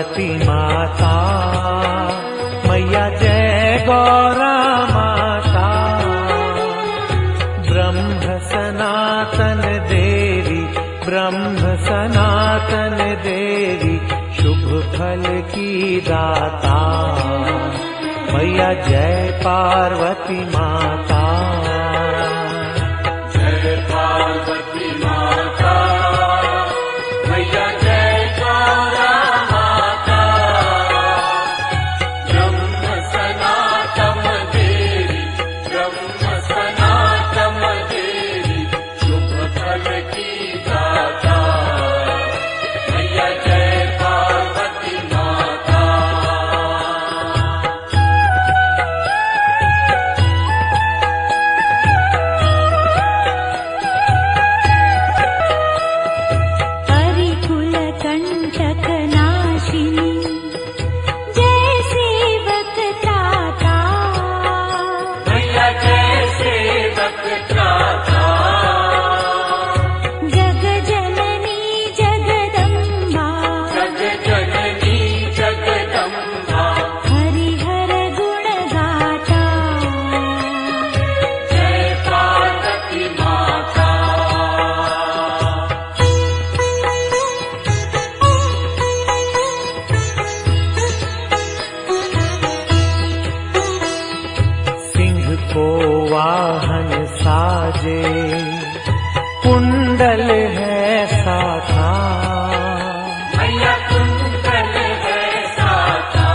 पार्वती माता, मैया जय गौरा माता। ब्रह्म सनातन देवी, ब्रह्म सनातन देवी, शुभ फल की दाता, मैया जय पार्वती माता। जय पार्वती माता, मैया जय गौरा माता। ब्रह्म सनातन देवी, ब्रह्म सनातन देवी, शुभ फल की दाता, मैया जय पार्वती माता। वाहन साजे, कुंडल है साथा, मैया कुंडल है साथा।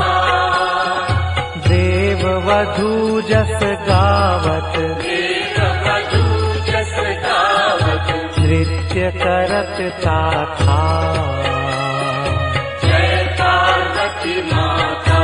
देव वधू जस गावत, देव वधू जस गावत, नृत्य करत ताथा, जय पार्वती माता।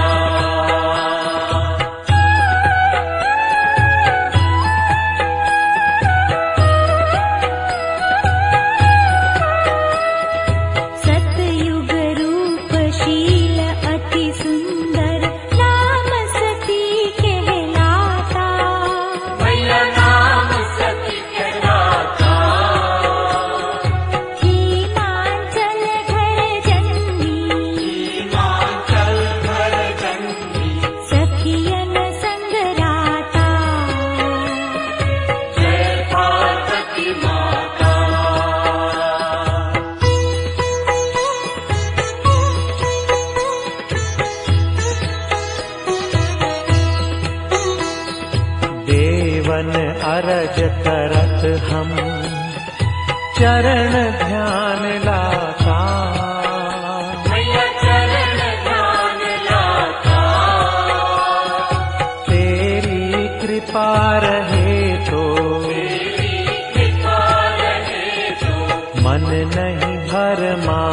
देवन अरज करत हम, चरण ध्यान लाता, मैया चरण ध्यान लाता। तेरी कृपा रहे तो, तेरी कृपा रहे तो, मन नहीं भरमा